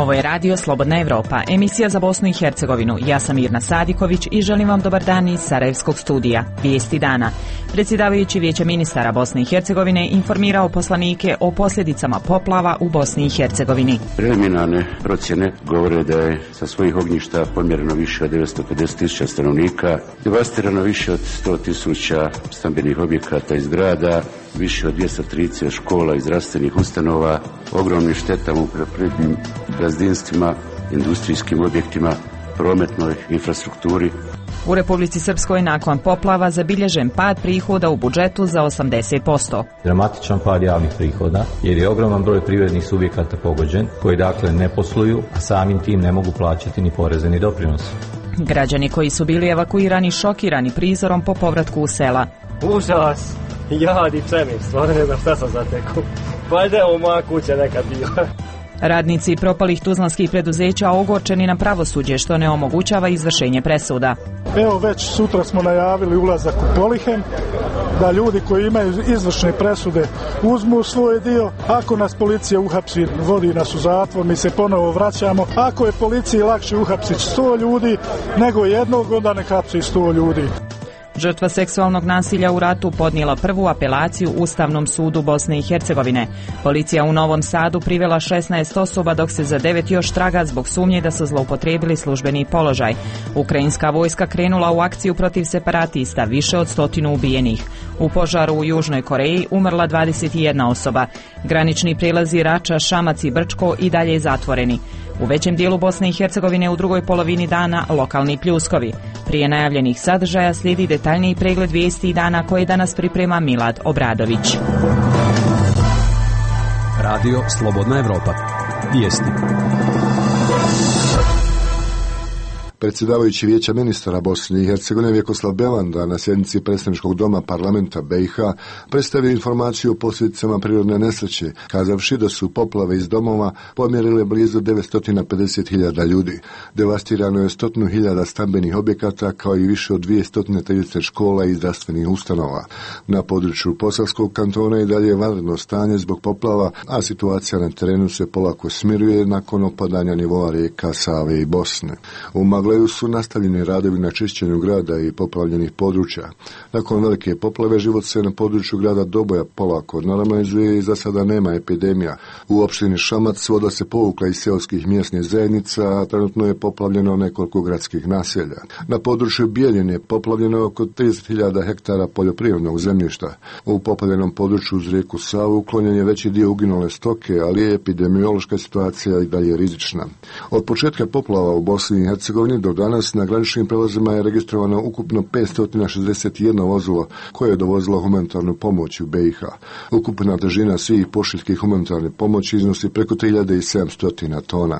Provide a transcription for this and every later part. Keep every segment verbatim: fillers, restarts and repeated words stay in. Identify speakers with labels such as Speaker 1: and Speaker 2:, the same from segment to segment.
Speaker 1: Ovo je Radio Slobodna Evropa, emisija za Bosnu i Hercegovinu. Ja sam Mirna Sadiković i želim vam dobar dan iz Sarajevskog studija. Vijesti dana. Predsjedavajući Vijeća ministara Bosne i Hercegovine informirao poslanike o posljedicama poplava u Bosni i Hercegovini.
Speaker 2: Preliminarne procjene govore da je sa svojih ognjišta pomjereno više od devetsto pedeset tisuća stanovnika, devastirano više od sto tisuća stambenih objekata i zgrada, više od dvjesto trideset škola i zdravstvenih ustanova, ogromnim štetama u poljoprivrednim gazdinstvima, industrijskim objektima, prometnoj infrastrukturi.
Speaker 1: U Republici Srpskoj nakon poplava zabilježen pad prihoda u budžetu za osamdeset posto.
Speaker 3: Dramatičan pad javnih prihoda jer je ogroman broj privrednih subjekata pogođen koji dakle ne posluju, a samim tim ne mogu plaćati ni poreze ni doprinose.
Speaker 1: Građani koji su bili evakuirani šokirani prizorom po povratku u sela.
Speaker 4: Užas, jad i pšenik, stvarno ne znam šta sam zatekao. Valjda je ovo moja kuća nekad bila.
Speaker 1: Radnici propalih tuzlanskih preduzeća ogorčeni na pravosuđe što ne omogućava izvršenje presuda.
Speaker 5: Evo već sutra smo najavili ulazak u Polihen, da ljudi koji imaju izvršne presude uzmu svoj dio. Ako nas policija uhapsi, vodi nas u zatvor, mi se ponovo vraćamo. Ako je policiji lakše uhapsiti sto ljudi nego jednog, onda ne hapsi sto ljudi.
Speaker 1: Žrtva seksualnog nasilja u ratu podnijela prvu apelaciju Ustavnom sudu Bosne i Hercegovine. Policija u Novom Sadu privela šesnaest osoba dok se za devet još traga zbog sumnje da su zloupotrijebili službeni položaj. Ukrajinska vojska krenula u akciju protiv separatista, više od stotinu ubijenih. U požaru u Južnoj Koreji umrla dvadeset jedna osoba. Granični prijelazi Rača, Šamac i Brčko i dalje zatvoreni. U većem dijelu Bosne i Hercegovine u drugoj polovini dana lokalni pljuskovi. Prije najavljenih sadržaja slijedi detaljniji pregled vijesti dana koje danas priprema Milad Obradović.
Speaker 6: Radio Slobodna Evropa. Vijesti.
Speaker 7: Predsjedavajući Vijeća ministara Bosne i Hercegovine Vjekoslav Belanda na sjednici predstavničkog doma parlamenta B i H predstavio informaciju o posljedicama prirodne nesreće, kazavši da su poplave iz domova pomjerile blizu devetsto pedeset hiljada ljudi. Devastirano je stotinu hiljada stambenih objekata kao i više od dvjesto trideset škola i zdravstvenih ustanova. Na području Posavskog kantona i dalje je vanredno stanje zbog poplava, a situacija na terenu se polako smiruje nakon opadanja nivoa rijeka Save i Bosne. U Magleju su nastavljeni radovi na čišćenju grada i poplavljenih područja. Nakon velike poplave život se na području grada Doboja polako normalizuje i za sada nema epidemija. U opštini Šamac voda se povukla iz seoskih mjesnih zajednica, a trenutno je poplavljeno nekoliko gradskih naselja. Na području Bijeljine je poplavljeno oko trideset hiljada hektara poljoprivrednog zemljišta. U poplavljenom području uz rijeku Savu uklonjen je veći dio uginule stoke, ali je epidemiološka situacija i dalje rizična. Od početka poplava u Bosni i Hercegovini do danas na graničnim prelazima je registrovano ukupno petsto šezdeset jedno vozilo koje je dovozilo humanitarnu pomoć u B i H. Ukupna težina svih pošiljki humanitarne pomoći iznosi preko tri hiljade sedamsto tona.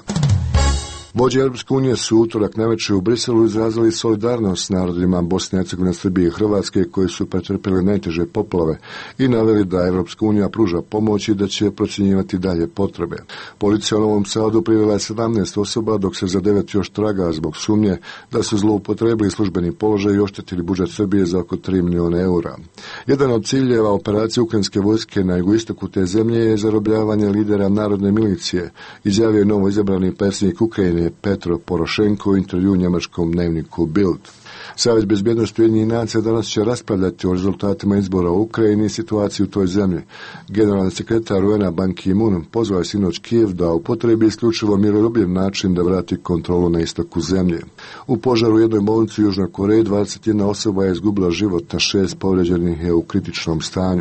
Speaker 7: Vođe Europske unije su utorak navečer u Briselu izrazili solidarnost s narodima Bosne i Hercegovine, Srbije i Hrvatske koji su pretrpjeli najteže poplave i naveli da Europska unija pruža pomoć i da će procjenjivati dalje potrebe. Policija u Novom Sadu privela je sedamnaest osoba dok se za devet još traga zbog sumnje da su zloupotrijebili službeni položaj i oštetili budžet Srbije za oko tri milijuna eura. Jedan od ciljeva operacije ukrajinske vojske na jugoistoku te zemlje je zarobljavanje lidera narodne milicije, izjavio je novo izabrani predsjednik Ukrajine Petro Porošenko u intervju njemačkom dnevniku Bild. Savjet bezbjednosti Ujedinjenih nacija danas će raspravljati o rezultatima izbora u Ukrajini i situaciji u toj zemlji. Generalni sekretar U N-a Ban Ki-moon pozvao je sinoć Kijev da upotrebi isključivo miroljubiv način da vrati kontrolu na istoku zemlje. U požaru u jednoj bolnici u Južnoj Koreji dvadeset jedna osoba je izgubila život, a šest povrijeđenih je u kritičnom stanju.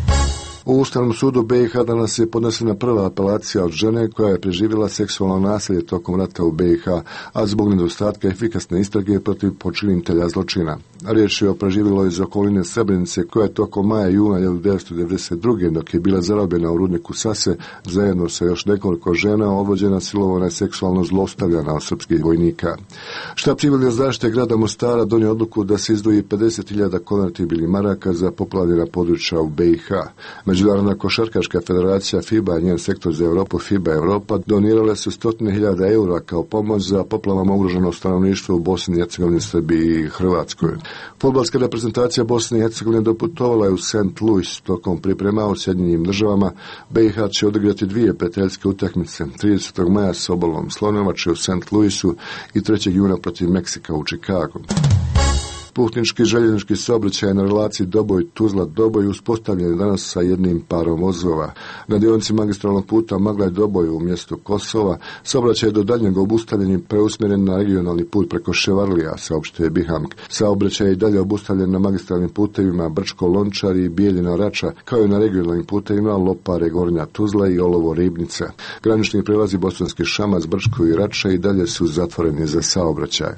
Speaker 7: U Ustavnom sudu B i H danas je podnesena prva apelacija od žene koja je preživjela seksualno nasilje tokom rata u B i H, a zbog nedostatka efikasne istrage protiv počinitelja zločina. Riječ je o preživjeloj iz okoline Srebrenice koja je tokom maja i juna hiljadu devetsto devedeset druge dok je bila zarobljena u rudniku Sase zajedno sa još nekoliko žena odvođena, silovana i seksualno zlostavljana od srpskih vojnika. Štab civilne zaštite grada Mostara donio odluku da se izdvoji pedeset hiljada konvertibilnih maraka za poplavljena područja u B i H. Međunarodna košarkaška federacija FIBA i njen sektor za Europu FIBA Europa donirale su stotine hiljada eura kao pomoć za poplavama ugroženo stanovništvo u Bosni i Hercegovini, Srbiji i Hrvatskoj. Fudbalska reprezentacija Bosne i Hercegovine doputovala je u Saint Louis tokom priprema u Sjedinjenim Državama. B i H će odigrati dvije prijateljske utakmice, tridesetog maja s Obalom Slonovače u Saint Louisu i trećeg juna protiv Meksika u Chicagu. Putnički željeznički saobraćaj na relaciji Doboj-Tuzla-Doboj uspostavljen je danas sa jednim parom vozova. Na dionici magistralnog puta Maglaj-Doboj u mjestu Kosova saobraćaj je do daljnjeg obustavljen preusmjeren na regionalni put preko Ševarlija, saopštuje Bihamk. Saobraćaj je i dalje obustavljen na magistralnim putevima Brčko-Lončar i Bijeljina-Rača, kao i na regionalnim putevima Lopare, Gornja Tuzla i Olovo-Ribnica. Granični prelazi Bosanski Šamac, Brčko i Rača i dalje su zatvoreni za saobraćaj.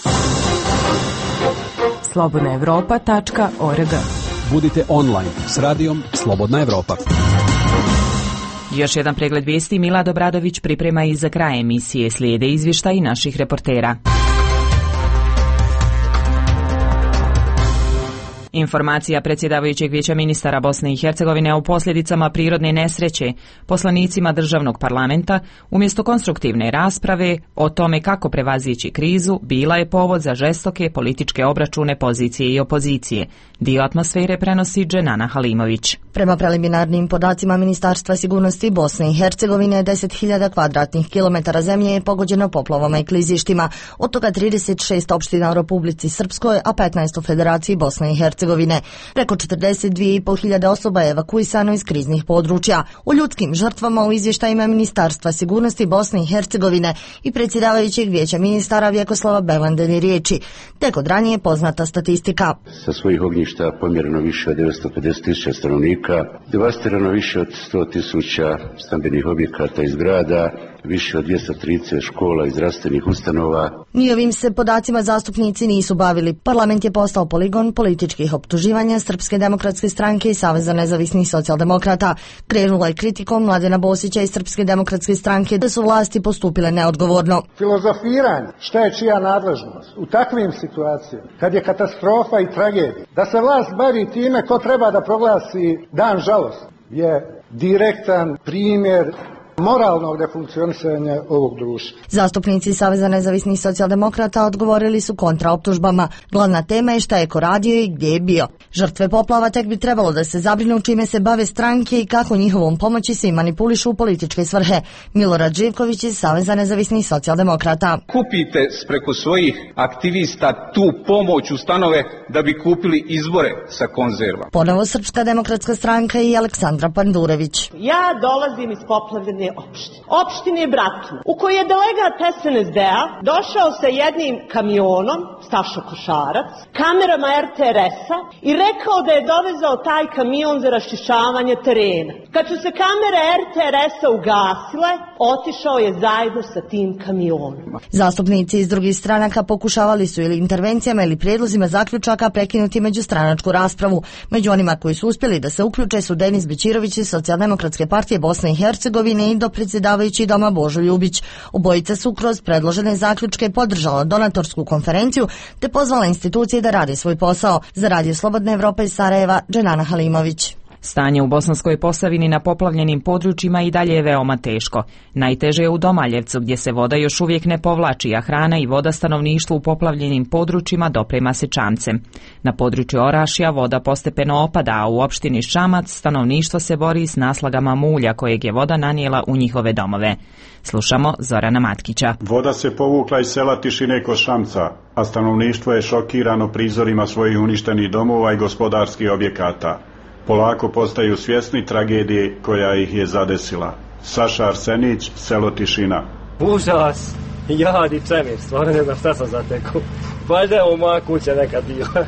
Speaker 8: slobodna evropa tačka org.
Speaker 6: Budite online s radijom Slobodna Evropa.
Speaker 1: Još jedan pregled vijesti Milad Obradović priprema i za kraj emisije. Slijede izvještaji naših reportera. Informacija predsjedavajućeg vijeća ministara Bosne i Hercegovine o posljedicama prirodne nesreće poslanicima državnog parlamenta umjesto konstruktivne rasprave o tome kako prevazići krizu bila je povod za žestoke političke obračune pozicije i opozicije. Dio atmosfere prenosi Dženana Halimović.
Speaker 9: Prema preliminarnim podacima Ministarstva sigurnosti Bosne i Hercegovine, deset hiljada kvadratnih kilometara zemlje je pogođeno poplavama i klizištima, od toga trideset šest opština u Republici Srpskoj, a petnaest u Federaciji Bosne i Hercegovine. Preko četrdeset dvije i pol hiljade osoba je evakuisano iz kriznih područja. U ljudskim žrtvama u izvještajima Ministarstva sigurnosti Bosne i Hercegovine i predsjedavajućeg vijeća ministara Vjekoslava Belandeni riječi. Tek od ranije poznata statistika.
Speaker 2: Sa svojih ognjišta pomjereno više od devetsto pedeset tisuća stanovnika, devastirano više od sto tisuća stambenih objekata i zgrada, više od dvjesto trideset škola i zdravstvenih ustanova.
Speaker 9: Ni ovim se podacima zastupnici nisu bavili. Parlament je postao poligon političkih optuživanja Srpske demokratske stranke i Saveza nezavisnih socijaldemokrata. Krenula je kritikom Mladena Bosića i Srpske demokratske stranke da su vlasti postupile neodgovorno.
Speaker 10: Filozofiranje, šta je čija nadležnost u takvim situacijama, kad je katastrofa i tragedija, da se vlast bavi time ko treba da proglasi dan žalosti, je direktan primjer moralnog nefunkcionisanja ovog društva.
Speaker 9: Zastupnici Saveza nezavisnih socijaldemokrata odgovorili su kontraoptužbama. Glavna tema je šta je ko radio i gdje je bio. Žrtve poplava tek bi trebalo da se zabrinu čime se bave stranke i kako njihovom pomoći se i manipulišu u političke svrhe. Milorad Živković iz Saveza nezavisnih socijaldemokrata.
Speaker 11: Kupite preko svojih aktivista tu pomoć u stanove da bi kupili izbore sa konzerva.
Speaker 9: Ponovo Srpska demokratska stranka i Aleksandra Pandurević.
Speaker 12: Ja dolazim iz poplavljene opštine. Opštine Bratno, u kojoj je delegat es en es de-a došao sa jednim kamionom, Stašo Košarac, kamerama er te er es-a i rekao da je dovezao taj kamion za raščišćavanje terena. Kad su se kamere er te er es-a ugasile, otišao je zajedno sa tim kamionom.
Speaker 9: Zastupnici iz drugih stranaka pokušavali su ili intervencijama ili prijedlozima zaključaka prekinuti međustranačku raspravu. Među onima koji su uspjeli da se uključe su Denis Bećirović iz Socijaldemokratske partije Bosne i Hercegovine i dopredsjedavajući doma Božo Ljubić. Obojica su kroz predložene zaključke podržala donatorsku konferenciju te pozvala institucije da rade svoj posao. Za Radio Slobodna Evropa iz Sarajeva, Dženana Halimović.
Speaker 1: Stanje u Bosanskoj Posavini na poplavljenim područjima i dalje je veoma teško. Najteže je u Domaljevcu gdje se voda još uvijek ne povlači, a hrana i voda stanovništvu u poplavljenim područjima doprema se čamcem. Na području Orašja voda postepeno opada, a u opštini Šamac stanovništvo se bori s naslagama mulja kojeg je voda nanijela u njihove domove. Slušamo Zorana Matkića.
Speaker 13: Voda se povukla iz sela Tišine kod Šamca, a stanovništvo je šokirano prizorima svojih uništenih domova i gospodarskih objekata. Polako postaju svjesni tragedije koja ih je zadesila. Saša Arsenić, selo Tišina.
Speaker 4: Užas, jad i čemir, stvarno ne znam šta sam zatekao. Valjda je ovo moja kuća nekad bila.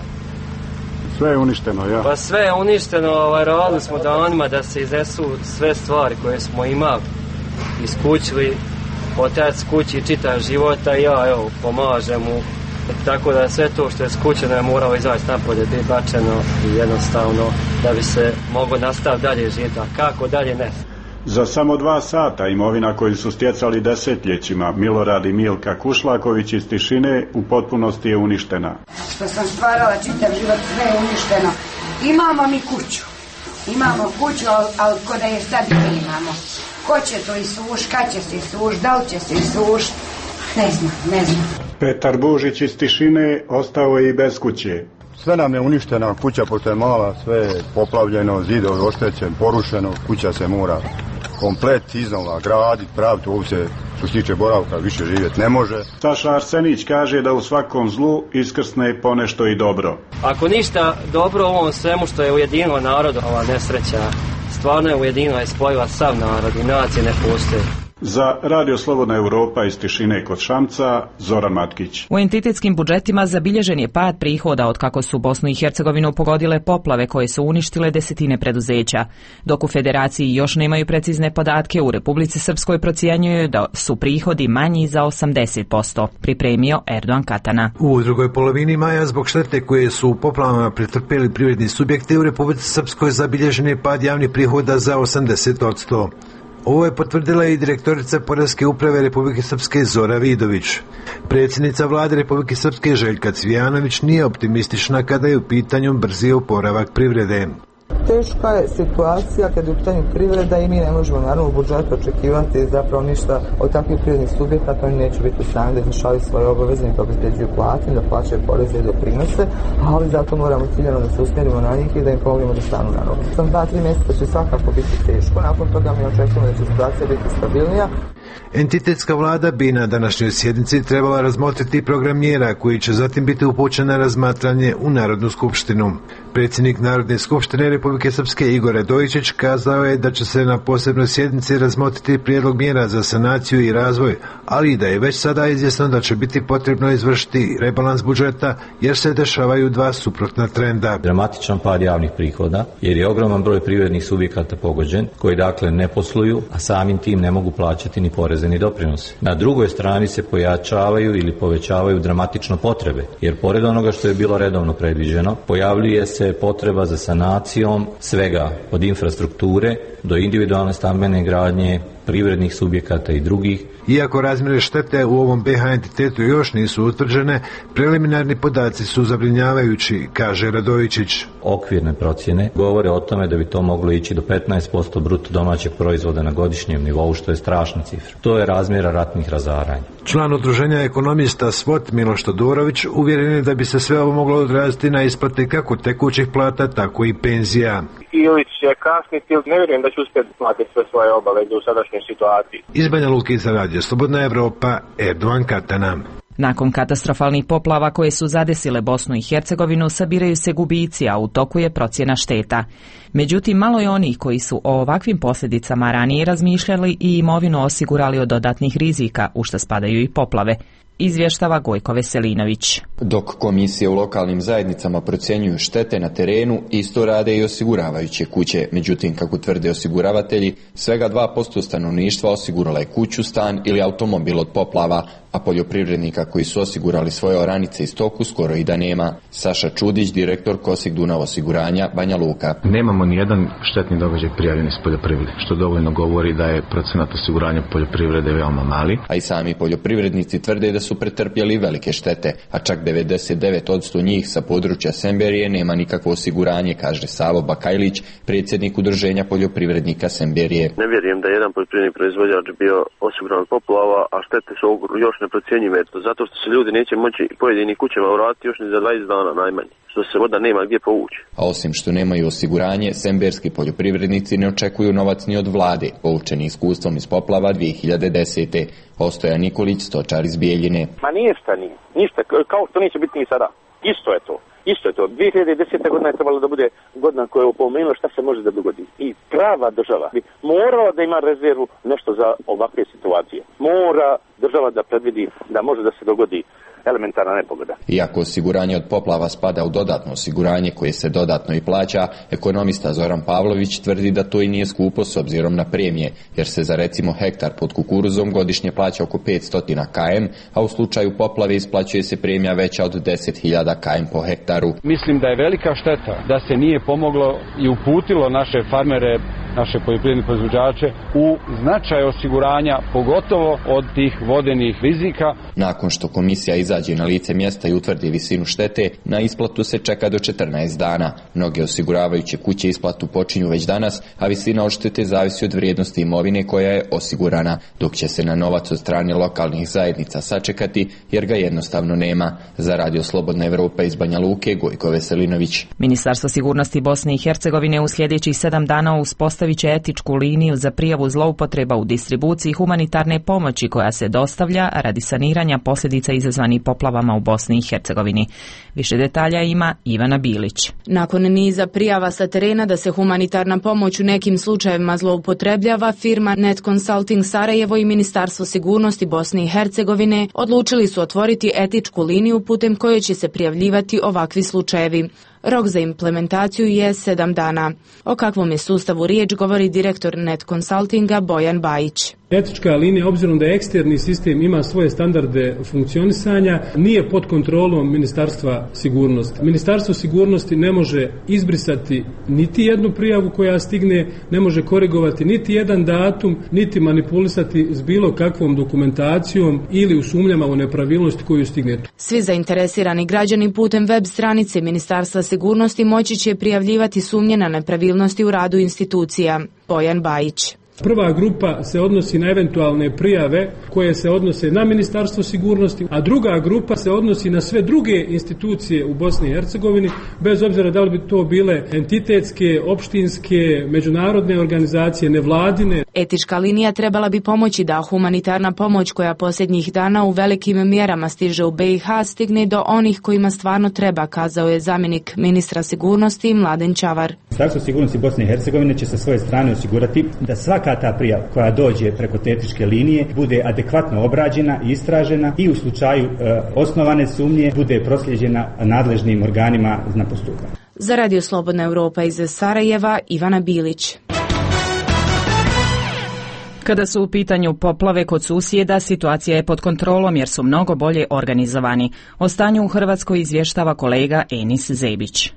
Speaker 13: Sve je uništeno, ja?
Speaker 4: Pa sve je uništeno, ovaj, radili smo danima da se iznesu sve stvari koje smo imali. Iskućili, otac kući čitav života i ja, evo, pomažem mu. Tako da sve to što je skućeno je moralo izaći napolje, biti bačeno i jednostavno da bi se moglo nastaviti dalje živjeti, a kako dalje ne.
Speaker 13: Za samo dva sata imovina koju su stjecali desetljećima Milorad i Milka Kušlaković iz Tišine u potpunosti je uništena.
Speaker 14: Što sam stvarala čitav život, sve je uništeno. Imamo mi kuću, Imamo kuću, ali, ali ko da je stabilno imamo. Ko će to isuš, kad će se isuš, da li će se isuš, ne znam, ne znam.
Speaker 13: Petar Bužić iz Tišine ostao je i bez kuće.
Speaker 15: Sve nam je uništena kuća, pošto je mala, sve je poplavljeno, zidovi oštećen, porušeno, kuća se mora komplet iznova graditi, praviti, ovdje se što se tiče boravka više živjeti ne može.
Speaker 13: Saša Arsenić kaže da u svakom zlu iskrsne ponešto i dobro.
Speaker 4: Ako ništa dobro u ovom svemu što je ujedinilo narod, ova nesreća stvarno je ujedinila i spojila sav narod i nacije ne postoje.
Speaker 13: Za Radio Slobodna Europa iz Tišine kod Šamca, Zoran Matkić.
Speaker 1: U entitetskim budžetima zabilježen je pad prihoda od kako su Bosnu i Hercegovinu pogodile poplave koje su uništile desetine preduzeća. Dok u Federaciji još nemaju precizne podatke, u Republici Srpskoj procjenjuju da su prihodi manji za osamdeset posto, pripremio Erdogan Katana.
Speaker 16: U drugoj polovini maja zbog štete koje su u poplavama pretrpeli privredni subjekti u Republici Srpskoj zabilježen je pad javnih prihoda za osamdeset posto. Ovo je potvrdila i direktorica Poreske uprave Republike Srpske Zora Vidović. Predsjednica vlade Republike Srpske Željka Cvijanović nije optimistična kada je u pitanju brzi oporavak privrede.
Speaker 17: Teška je situacija kad je u pitanju privreda i mi ne možemo naravno u budžetu očekivati zapravo ništa od takvih privrednih subjekata, oni neće biti u stanju da izvršavaju svoje obaveze, da obezbeđuju plate, da plaćaju poreze i doprinose, ali zato moramo ciljano da se usmjerimo na njih i da im pomognemo da stanu na noge. Sam dva, tri mjeseca će svakako biti teško, nakon toga mi očekujemo da će situacija biti stabilnija.
Speaker 16: Entitetska vlada bi na današnjoj sjednici trebala razmotriti program mjera koji će zatim biti upućen na razmatranje u Narodnu skupštinu. Predsjednik Narodne skupštine Republike Srpske Igor Radojičić kazao je da će se na posebnoj sjednici razmotriti prijedlog mjera za sanaciju i razvoj, ali i da je već sada izvjesno da će biti potrebno izvršiti rebalans budžeta jer se dešavaju dva suprotna trenda.
Speaker 3: Dramatičan pad javnih prihoda jer je ogroman broj privrednih subjekata pogođen koji dakle ne posluju, a samim tim ne mogu plaćati ni poreze ni doprinose. Na drugoj strani se pojačavaju ili povećavaju dramatično potrebe jer pored onoga što je bilo redovno predviđeno pojavljuje se potreba za sanacijom svega od infrastrukture do individualne stambene gradnje, privrednih subjekata i drugih.
Speaker 16: Iako razmjere štete u ovom B H entitetu još nisu utvrđene, preliminarni podaci su zabrinjavajući, kaže Radojičić.
Speaker 3: Okvirne procjene govore o tome da bi to moglo ići do petnaest posto bruto domaćeg proizvoda na godišnjem nivou, što je strašna cifra. To je razmjera ratnih razaranja.
Speaker 16: Član udruženja ekonomista SWOT Miloš Todorović uvjeren je da bi se sve ovo moglo odraziti na isplate kako tekućih plata, tako i penzija.
Speaker 18: Ili će kasniti, ili ne vjerujem da će uspjeti platiti sve svoje obaveze u sadašnjoj situaciji.
Speaker 16: Iz Banja Luke za Radio Slobodna Evropa, Erdogan Katana.
Speaker 1: Nakon katastrofalnih poplava koje su zadesile Bosnu i Hercegovinu, sabiraju se gubici, a u toku je procjena šteta. Međutim, malo je onih koji su o ovakvim posljedicama ranije razmišljali i imovinu osigurali od dodatnih rizika, u što spadaju i poplave. Izvještava Gojko Veselinović.
Speaker 19: Dok komisije u lokalnim zajednicama procjenjuju štete na terenu, isto rade i osiguravajuće kuće. Međutim, kako tvrde osiguravatelji, svega dva posto stanovništva osigurala je kuću, stan ili automobil od poplava, a poljoprivrednika koji su osigurali svoje oranice i stoku skoro i da nema. Saša Čudić, direktor Kosik Dunav osiguranja, Banja Luka.
Speaker 20: Nemamo ni jedan štetni događaj prijavljen iz poljoprivrede, što dovoljno govori da je procenat osiguranja poljoprivrede veoma mali.
Speaker 19: A i sami poljoprivrednici tvrde da su pretrpjeli velike štete, a čak devedeset devet posto njih sa područja Semberije nema nikakvo osiguranje, kaže Savo Bakajlić, predsjednik udruženja poljoprivrednika Semberije.
Speaker 21: Ne vjerujem da je jedan poljoprivredni proizvođač bio osiguran od poplava, a štete su još neprocjenjive, zato što se ljudi neće moći pojedini kućama vratiti još ni za dvadeset dana najmanje, što se voda nema gdje povući.
Speaker 19: A osim što nemaju osiguranje, semberski poljoprivrednici ne očekuju novac ni od vlade, poučeni iskustvom iz poplava dvije hiljade desete. Ostoja Nikolić, stočar iz Bijeljine.
Speaker 18: Ma ništa nije, ništa, kao što neće biti ni sada. Isto je to. Isto je to. dvije hiljade deseta godina je trebalo da bude godina koja je opomenula šta se može da dogodi. I prava država bi morala da ima rezervu nešto za ovakve situacije. Mora država da predvidi da može da se dogodi elementarna nepogoda.
Speaker 19: Iako osiguranje od poplava spada u dodatno osiguranje koje se dodatno i plaća, ekonomista Zoran Pavlović tvrdi da to i nije skupo s obzirom na premije, jer se za recimo hektar pod kukuruzom godišnje plaća oko petsto kilometara, a u slučaju poplave isplaćuje se premija veća od deset hiljada kilometara po hektaru.
Speaker 22: Mislim da je velika šteta da se nije pomoglo i uputilo naše farmere
Speaker 5: naše poljoprivredne proizvođače u značaj osiguranja, pogotovo od tih vodenih rizika.
Speaker 19: Nakon što komisija izađe na lice mjesta i utvrdi visinu štete, na isplatu se čeka do četrnaest dana. Mnoge osiguravajuće kuće isplatu počinju već danas, a visina odštete zavisi od vrijednosti imovine koja je osigurana, dok će se na novac od strane lokalnih zajednica sačekati jer ga jednostavno nema. Za Radio Slobodna Evropa iz Banja Luke, Gojko Veselinović.
Speaker 1: Ministarstvo sigurnosti Bosne i Hercegovine u sljedećih sedam dana uspostavit će etičku liniju za prijavu zloupotreba u distribuciji humanitarne pomoći koja se dostavlja radi saniranja posljedica izazvanih poplavama u Bosni i Hercegovini. Više detalja ima Ivana Bilić.
Speaker 22: Nakon niza prijava sa terena da se humanitarna pomoć u nekim slučajevima zloupotrebljava, firma Net Consulting Sarajevo i Ministarstvo sigurnosti Bosne i Hercegovine odlučili su otvoriti etičku liniju putem koje će se prijavljivati ovakvi slučajevi. Rok za implementaciju je sedam dana. O kakvom je sustavu riječ govori direktor Net Consultinga Bojan Bajić.
Speaker 23: Etička linija, obzirom da eksterni sistem ima svoje standarde funkcionisanja, nije pod kontrolom Ministarstva sigurnosti. Ministarstvo sigurnosti ne može izbrisati niti jednu prijavu koja stigne, ne može korigovati niti jedan datum, niti manipulisati s bilo kakvom dokumentacijom ili u sumnjama u nepravilnosti koju stigne.
Speaker 22: Svi zainteresirani građani putem web stranice Ministarstva sigurnosti moći će prijavljivati sumnje na nepravilnosti u radu institucija. Bojan Bajić.
Speaker 23: Prva grupa se odnosi na eventualne prijave koje se odnose na Ministarstvo sigurnosti, a druga grupa se odnosi na sve druge institucije u Bosni i Hercegovini, bez obzira da li bi to bile entitetske, opštinske, međunarodne organizacije, nevladine.
Speaker 22: Etička linija trebala bi pomoći da humanitarna pomoć koja posljednjih dana u velikim mjerama stiže u B i H stigne do onih kojima stvarno treba, kazao je zamjenik ministra sigurnosti Mladen Čavar.
Speaker 24: Ministarstvo sigurnosti Bosne i Hercegovine će sa svoje strane osigurati da svaka ta prijava koja dođe preko te etičke linije bude adekvatno obrađena i istražena i u slučaju e, osnovane sumnje bude proslijeđena nadležnim organima na postupanje.
Speaker 22: Za Radio Slobodna Evropa iz Sarajeva, Ivana Bilić.
Speaker 1: Kada su u pitanju poplave kod susjeda, situacija je pod kontrolom jer su mnogo bolje organizovani. O stanju u Hrvatskoj izvještava kolega Enis Zebić.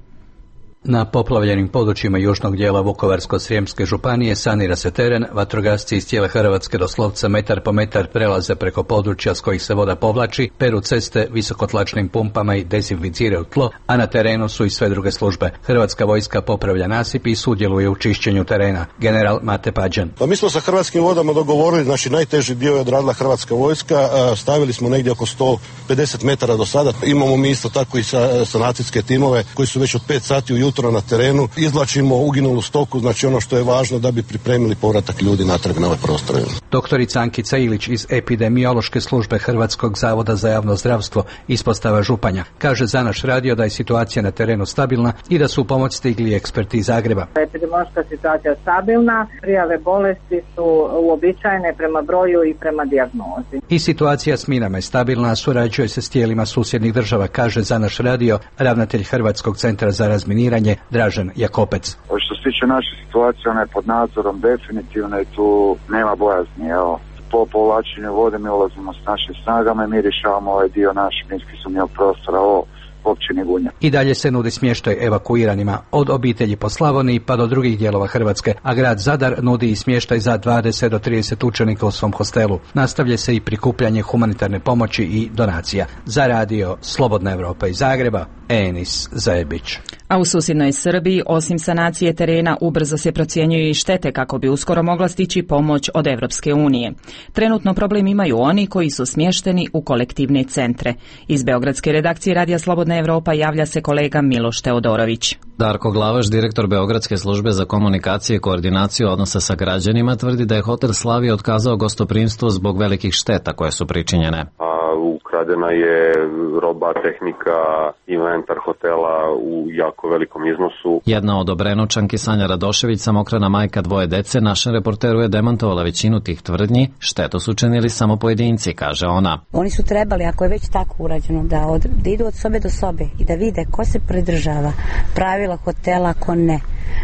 Speaker 25: Na poplavljenim područjima južnog dijela Vukovarsko-srijemske županije sanira se teren, vatrogasci iz cijele Hrvatske doslovce metar po metar prelaze preko područja s kojih se voda povlači, peru ceste visokotlačnim pumpama i dezinficiraju tlo, a na terenu su i sve druge službe. Hrvatska vojska popravlja nasip i sudjeluje u čišćenju terena. General Mate Pađan.
Speaker 26: Pa mi smo sa Hrvatskim vodama dogovorili, znači najteži dio je odradila Hrvatska vojska, stavili smo negdje oko sto pedeset metara do sada. Imamo mi isto tako i sanacijske timove koji su već od pet sati ujutro na terenu, izvlačimo uginulu stoku, znači ono što je važno da bi pripremili povratak ljudi natrag na ove prostore.
Speaker 25: Doktorica Ankica Ilić iz epidemiološke službe Hrvatskog zavoda za javno zdravstvo ispostava Županja kaže za naš radio da je situacija na terenu stabilna i da su u pomoć stigli eksperti iz Zagreba.
Speaker 27: Epidemiološka situacija je stabilna, prijave bolesti su uobičajene prema broju i prema dijagnozi.
Speaker 25: I situacija s minama je stabilna, surađuje se s tijelima susjednih država, kaže za naš radio ravnatelj Hrvatskog centra za razminiranje Dražen Jakopec.
Speaker 28: Što se tiče naše situacije, ona je pod nadzorom definitivno i tu nema bojazni. Evo, po povlačenju vode mi ulazimo s našim snagama i mi rješavamo ovaj dio našeg minski sumnjivog prostora o općini Gunja.
Speaker 25: I dalje se nudi smještaj evakuiranima od obitelji po Slavoniji pa do drugih dijelova Hrvatske, a grad Zadar nudi i smještaj za dvadeset do trideset učenika u svom hostelu. Nastavlja se i prikupljanje humanitarne pomoći i donacija. Za radio Slobodna Evropa iz Zagreba, Enis Zajebić.
Speaker 1: A u susjednoj Srbiji, osim sanacije terena, ubrzo se procjenjuju i štete kako bi uskoro mogla stići pomoć od Evropske unije. Trenutno problem imaju oni koji su smješteni u kolektivne centre. Iz beogradske redakcije Radija Slobodna Evropa javlja se kolega Miloš Teodorović.
Speaker 29: Darko Glavaš, direktor Beogradske službe za komunikacije i koordinaciju odnosa sa građanima, tvrdi da je hotel Slavija otkazao gostoprimstvo zbog velikih šteta koje su pričinjene.
Speaker 30: Ukradena je roba, tehnika, inventar hotela u jako velikom iznosu.
Speaker 29: Jedna od Obrenočanki, Sanja Radošević, samohrana majka dvoje dece, našem reporteru je demantovala većinu tih tvrdnji. Štetu su činili samo pojedinci, kaže ona.
Speaker 31: Oni su trebali, ako je već tako urađeno, da, od, da idu od sobe do sobe i da vide ko se pridržava pravila hotela, ko ne.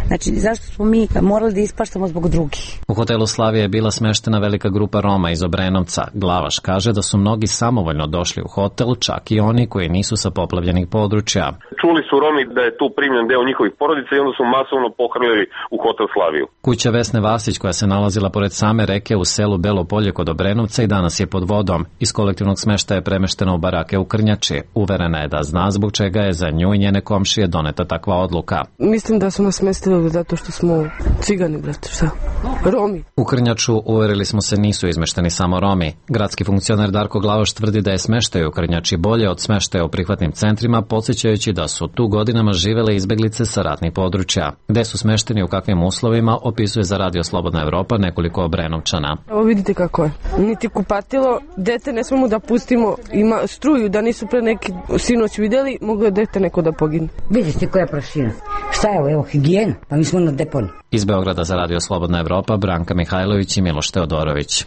Speaker 31: Znači, zašto smo mi morali da ispaštamo zbog drugih?
Speaker 29: U hotelu Slavija je bila smeštena velika grupa Roma iz Obrenovca. Glavaš kaže da su mnogi samovoljno došli u hotel, čak i oni koji nisu sa poplavljenih područja.
Speaker 30: Čuli su Romi da je tu primljen deo njihovih porodica i onda su masovno pohrlili u hotel Slaviju.
Speaker 29: Kuća Vesne Vasić, koja se nalazila pored same reke u selu Belo Polje kod Obrenovca, i danas je pod vodom. Iz kolektivnog smeštaja je premeštena u barake u Krnjači. Uverena je da zna zbog čega je za nju i njene komšije doneta takva odluka.
Speaker 2: Mislim da su nas smestili zato što smo cigani, brate, šta? Romi.
Speaker 29: U Krnjaču, uverili smo se, nisu izmešteni samo Romi. Gradski funkcioner Darko Glavoš tvrdi da je smeštaj u Krnjači bolje od smeštaja u prihvatnim centrima, podsjećajući da su tu godinama živele izbeglice sa ratnih područja. Gde su smešteni u kakvim uslovima, opisuje za Radio Slobodna Evropa nekoliko Obrenovčana.
Speaker 2: Evo vidite kako je. Niti kupatilo, dete ne smemo da pustimo, ima struju, da nisu pre neki sinoć videli, moglo je dete neko da pogine.
Speaker 31: Vidite koja prašina. Šta je ovo, evo, higijena? Pa mi smo na deponi.
Speaker 29: Iz Beograda za Radio Slobodna Evropa, Branka Mihajlović i Miloš Teodorović.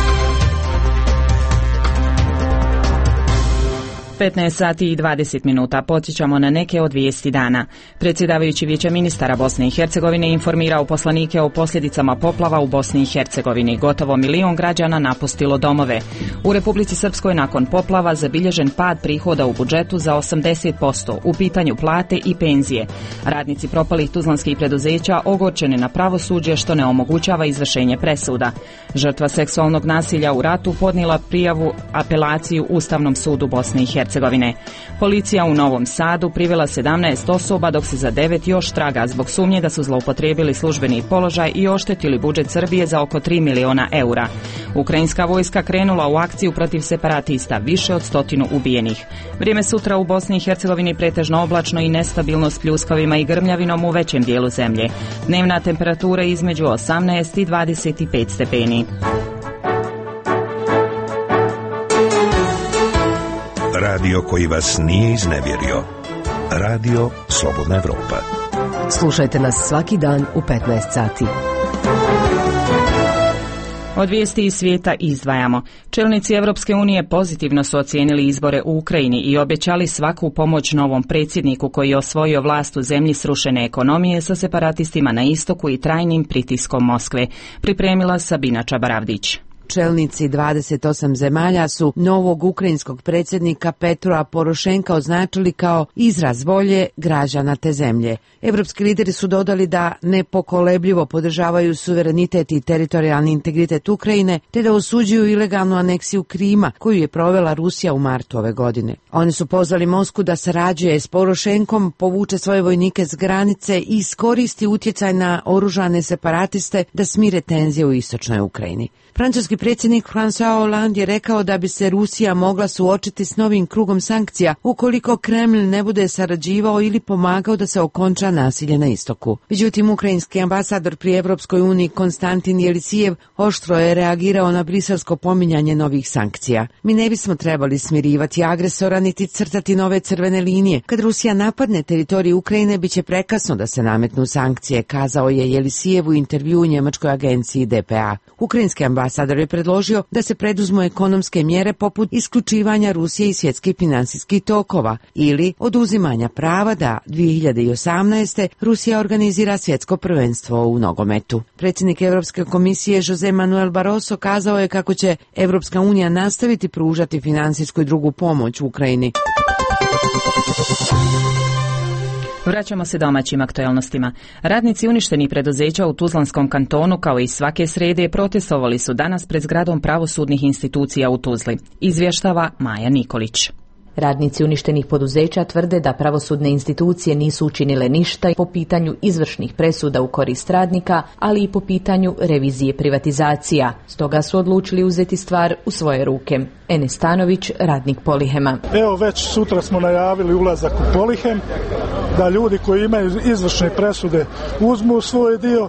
Speaker 1: petnaest sati i dvadeset minuta. Podsjećamo na neke od vijesti dana. Predsjedavajući Vijeća ministara Bosne i Hercegovine informirao poslanike o posljedicama poplava u Bosni i Hercegovini. Gotovo milion građana napustilo domove. U Republici Srpskoj nakon poplava zabilježen pad prihoda u budžetu za osamdeset posto, u pitanju plate i penzije. Radnici propalih tuzlanskih preduzeća ogorčeni na pravosuđe što ne omogućava izvršenje presuda. Žrtva seksualnog nasilja u ratu podnijela prijavu apelaciju Ustavnom sudu Bosne i Hercegovine. Policija u Novom Sadu privela sedamnaest osoba, dok se za devet još traga zbog sumnje da su zloupotrijebili službeni položaj i oštetili budžet Srbije za oko tri miliona eura. Ukrajinska vojska krenula u akciju protiv separatista, više od stotinu ubijenih. Vrijeme sutra u Bosni i Hercegovini pretežno oblačno i nestabilno s pljuskavima i grmljavinom u većem dijelu zemlje. Dnevna temperatura između osamnaest i dvadeset pet stepeni.
Speaker 4: Radio koji vas nije iznevjerio. Radio Slobodna Evropa.
Speaker 6: Slušajte nas svaki dan u petnaest sati.
Speaker 1: Od vijesti iz svijeta izdvajamo. Čelnici Europske unije pozitivno su ocijenili izbore u Ukrajini i obećali svaku pomoć novom predsjedniku koji je osvojio vlast u zemlji srušene ekonomije sa separatistima na istoku i trajnim pritiskom Moskve. Pripremila Sabina Čabaravdić.
Speaker 7: Čelnici dvadeset osam zemalja su novog ukrajinskog predsjednika Petra Porošenka označili kao izraz volje građana te zemlje. Evropski lideri su dodali da nepokolebljivo podržavaju suverenitet i teritorijalni integritet Ukrajine, te da osuđuju ilegalnu aneksiju Krima koju je provela Rusija u martu ove godine. Oni su pozvali Moskvu da sarađuje s Porošenkom, povuče svoje vojnike s granice i iskoristi utjecaj na oružane separatiste da smire tenzije u istočnoj Ukrajini. Francuski predsjednik François Hollande je rekao da bi se Rusija mogla suočiti s novim krugom sankcija ukoliko Kremlj ne bude sarađivao ili pomagao da se okonča nasilje na istoku. Međutim, ukrajinski ambasador pri Evropskoj uniji Konstantin Jelisijev oštro je reagirao na briselsko pominjanje novih sankcija. Mi ne bismo trebali smirivati agresora niti crtati nove crvene linije. Kad Rusija napadne teritoriju Ukrajine, bit će prekasno da se nametnu sankcije, kazao je Jelisijev u intervjuu u njemačkoj agenciji D P A. Ukrajinski ambasador je predložio da se preduzmu ekonomske mjere poput isključivanja Rusije iz svjetskih finansijskih tokova ili oduzimanja prava da dvije hiljade osamnaeste. Rusija organizira svjetsko prvenstvo u nogometu. Predsjednik Europske komisije Jose Manuel Barroso kazao je kako će Europska unija nastaviti pružati finansijsku i drugu pomoć u Ukrajini.
Speaker 1: Vraćamo se domaćim aktualnostima. Radnici uništenih preduzeća u Tuzlanskom kantonu kao i svake srede protestovali su danas pred zgradom pravosudnih institucija u Tuzli. Izvještava Maja Nikolić.
Speaker 8: Radnici uništenih poduzeća tvrde da pravosudne institucije nisu učinile ništa po pitanju izvršnih presuda u korist radnika, ali i po pitanju revizije privatizacija. Stoga su odlučili uzeti stvar u svoje ruke. Enes Stanović, radnik Polihema.
Speaker 9: Evo već sutra smo najavili ulazak u Polihem, da ljudi koji imaju izvršne presude uzmu svoj dio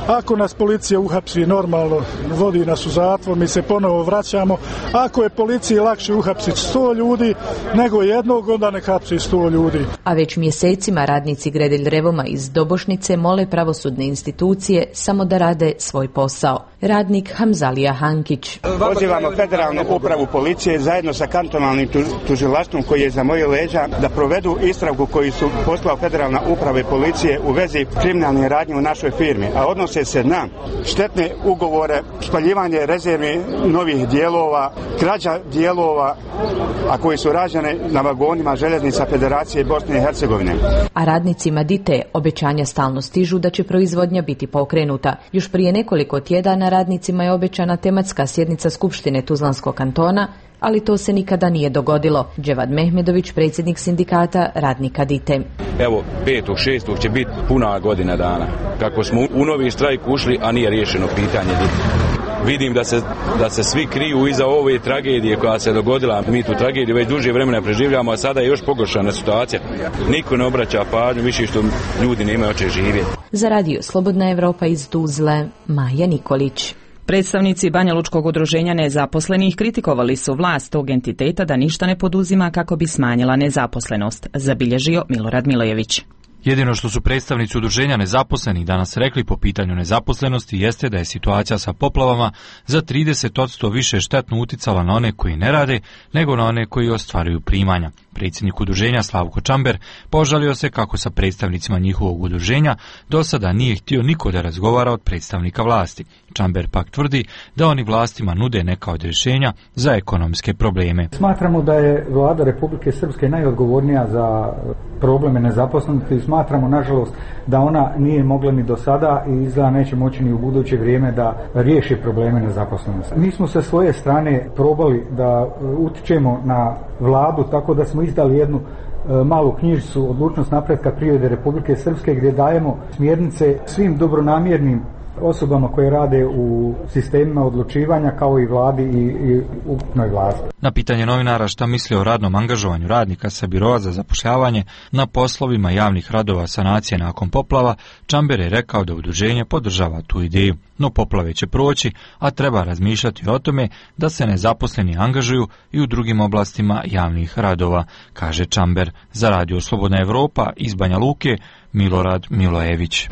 Speaker 9: Ako nas policija uhapsi, normalno vodi nas u zatvor, mi se ponovo vraćamo. Ako je policiji lakše uhapsiti sto ljudi nego jednog, onda ne hapsi sto ljudi.
Speaker 8: A već mjesecima radnici Gredelj Revoma iz Dobošnice mole pravosudne institucije samo da rade svoj posao. Radnik Hamzalija Hankić.
Speaker 3: Pozivamo federalnu upravu policije zajedno sa kantonalnim tužilaštvom koji je za moje leđa da provedu istragu koju su poslala federalna uprava i policije u vezi kriminalnih radnji u našoj firmi, a odnose se na štetne ugovore, spaljivanje rezervi novih dijelova, krađa dijelova, a koji su rađene na vagonima željeznica Federacije Bosne i Hercegovine.
Speaker 8: A radnicima Dite obećanja stalno stižu da će proizvodnja biti pokrenuta. Još prije nekoliko tjedana radnicima je obećana tematska sjednica Skupštine Tuzlanskog kantona, ali to se nikada nije dogodilo. Dževad Mehmedović, predsjednik sindikata radnika Dite.
Speaker 10: Evo, petog šestog će biti puna godina dana. Kako smo u novi štrajk ušli, a nije riješeno pitanje Dite. Vidim da se, da se svi kriju iza ove tragedije koja se dogodila. Mi tu tragediju već duže vremena preživljamo, a sada je još pogoršana situacija. Niko ne obraća pažnju, više što ljudi nemaju oče živjeti.
Speaker 8: Za radio Slobodna Evropa iz Tuzle, Maja Nikolić.
Speaker 1: Predstavnici Banjalučkog udruženja nezaposlenih kritikovali su vlast tog entiteta da ništa ne poduzima kako bi smanjila nezaposlenost, zabilježio Milorad Milojević.
Speaker 11: Jedino što su predstavnici udruženja nezaposlenih danas rekli po pitanju nezaposlenosti jeste da je situacija sa poplavama za trideset posto više štetno uticala na one koji ne rade nego na one koji ostvaruju primanja. Predsjednik udruženja Slavko Čamber požalio se kako sa predstavnicima njihovog udruženja do sada nije htio niko da razgovara od predstavnika vlasti. Čamber pak tvrdi da oni vlastima nude neka od rješenja za ekonomske probleme.
Speaker 12: Smatramo da je vlada Republike Srpske najodgovornija za probleme nezaposlenosti. Smatramo, nažalost, da ona nije mogla ni do sada i izgleda neće moći ni u buduće vrijeme da riješi probleme nezaposlenosti. Mi smo sa svoje strane probali da utičemo na vladu tako da smo izdali jednu e, malu knjižicu Odlučnost napretka privrede Republike Srpske gdje dajemo smjernice svim dobronamjernim osobama koje rade u sistemima odlučivanja kao i vladi i, i ukupnoj vlasti.
Speaker 11: Na pitanje novinara šta misle o radnom angažovanju radnika sa biroa za zapošljavanje na poslovima javnih radova sanacije nakon poplava, Čamber je rekao da udruženje podržava tu ideju. No poplave će proći, a treba razmišljati o tome da se nezaposleni angažuju i u drugim oblastima javnih radova, kaže Čamber. Za radio Slobodna Evropa iz Banja Luke, Milorad Milojević.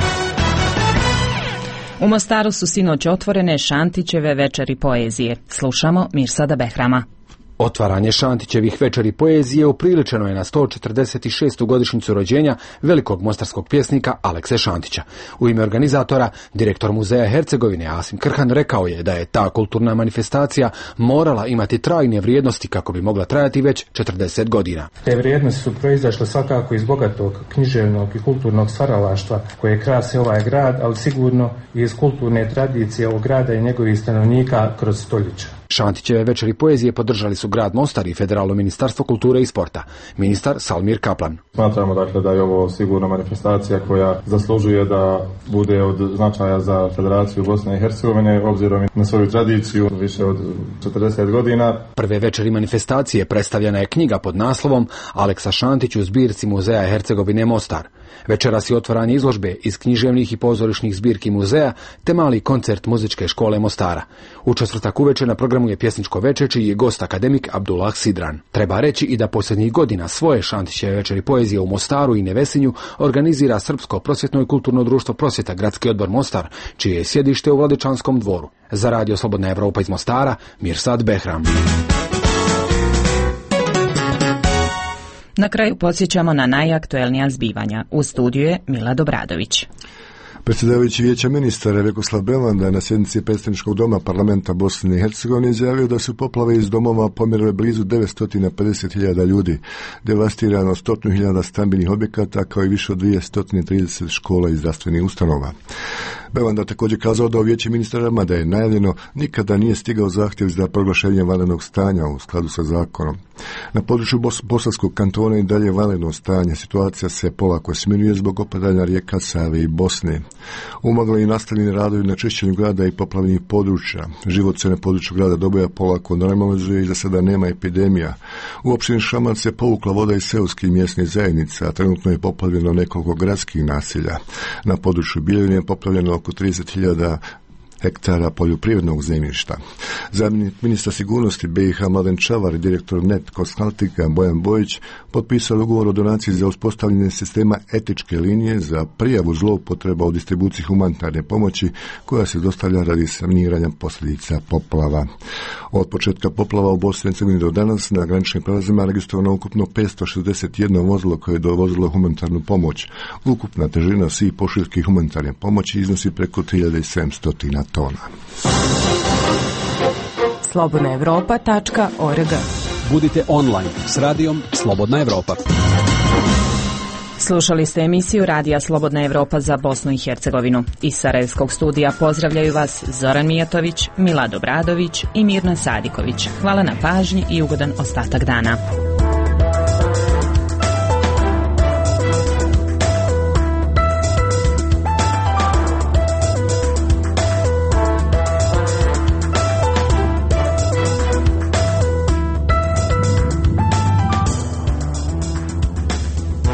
Speaker 1: U Mostaru su sinoć otvorene Šantićeve večeri poezije. Slušamo Mirsada Behrama.
Speaker 13: Otvaranje Šantićevih večeri poezije upriličeno je na sto četrdeset šestu godišnjicu rođenja velikog mostarskog pjesnika Alekse Šantića. U ime organizatora, direktor Muzeja Hercegovine Asim Krhan rekao je da je ta kulturna manifestacija morala imati trajne vrijednosti kako bi mogla trajati već četrdeset godina.
Speaker 14: Te vrijednosti su proizašle svakako iz bogatog književnog i kulturnog stvaralaštva koje krase ovaj grad, ali sigurno i iz kulturne tradicije ovog grada i njegovih stanovnika kroz stoljeća.
Speaker 13: Šantićeve večeri poezije podržali su grad Mostar i Federalno ministarstvo kulture i sporta. Ministar Salmir Kaplan.
Speaker 15: Smatramo dakle da je ovo sigurno manifestacija koja zaslužuje da bude od značaja za Federaciju Bosne i Hercegovine obzirom na svoju tradiciju više od četrdeset godina.
Speaker 13: Prve večeri manifestacije predstavljena je knjiga pod naslovom Aleksa Šantić u zbirci Muzeja Hercegovine Mostar. Večeras je otvaranje izložbe iz književnih i pozorišnih zbirki muzeja te mali koncert muzičke škole Mostara. U četvrtak uveče na programu je pjesničko veče čiji je gost akademik Abdullah Sidran. Treba reći i da posljednjih godina svoje Šantićeve večeri poezije u Mostaru i Nevesinju organizira Srpsko prosvjetno i kulturno društvo Prosvjeta Gradski odbor Mostar, čije je sjedište u Vladičanskom dvoru. Za radio Slobodna Evropa iz Mostara, Mirsad Behram.
Speaker 1: Na kraju podsjećamo na najaktuelnija zbivanja. U studiju je Mila Dobradović.
Speaker 16: Predsjedavajući Vijeća ministara Vjekoslav Belanda na sjednici predstavničkog doma parlamenta Bosne i Hercegovine izjavio da su poplave iz domova pomjerile blizu devetsto pedeset hiljada ljudi, devastirano sto hiljada stambenih objekata kao i više od dvjesto trideset škola i zdravstvenih ustanova. Belanda također kazao da u Vijeće ministara da je najavljeno nikada nije stigao zahtjev za proglašenje vanrednog stanja u skladu sa zakonom. Na području Bos- Bosanskog kantona i dalje vanredno stanje. Situacija se polako smiruje zbog opadanja rijeka Save i Bosne. Umagli i nastavljeni radovi na čišćenju grada i poplavljenih područja. Život se na području grada Doboja polako normalizuje i za sada nema epidemija. U opštini Šamac se povukla voda iz seoskih mjesnih zajednica, a trenutno je poplavljeno nekoliko gradskih naselja. Na području Bijeljine je poplavljeno oko trideset hiljada hektara poljoprivrednog zemljišta. Zamjenik ministra sigurnosti B i H Mladen Čavar i direktor Net Consultinga Bojan Bojić potpisali ugovor o donaciji za uspostavljanje sistema etičke linije za prijavu zloupotreba u distribuciji humanitarne pomoći koja se dostavlja radi saniranja posljedica poplava. Od početka poplava u Bosni i Hercegovini do danas na graničnim prelazima registrovano ukupno petsto šezdeset jedno vozilo koje je dovozilo humanitarnu pomoć. Ukupna težina svih pošiljki humanitarne pomoći iznosi preko tri hiljade sedamsto tona.
Speaker 1: slobodna evropa tačka org.
Speaker 5: Budite online s radijom Slobodna Evropa.
Speaker 1: Slušali ste emisiju Radija Slobodna Evropa za Bosnu i Hercegovinu. Iz Sarajevskog studija pozdravljaju vas Zoran Mijatović, Milad Obradović i Mirna Sadiković. Hvala na pažnji i ugodan ostatak dana.